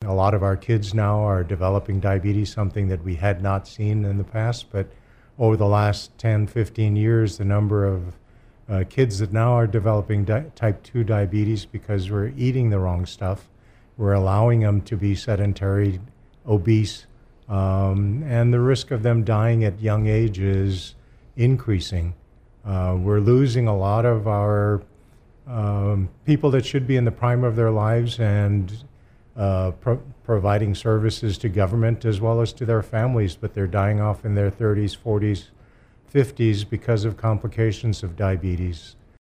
A lot of our kids now are developing diabetes, something that we had not seen in the past. But over the last 10, 15 years, the number of kids that now are developing type 2 diabetes because we're eating the wrong stuff. We're allowing them to be sedentary, obese, and the risk of them dying at young age is increasing. We're losing a lot of our people that should be in the prime of their lives and providing services to government as well as to their families, but they're dying off in their 30s, 40s, 50s because of complications of diabetes.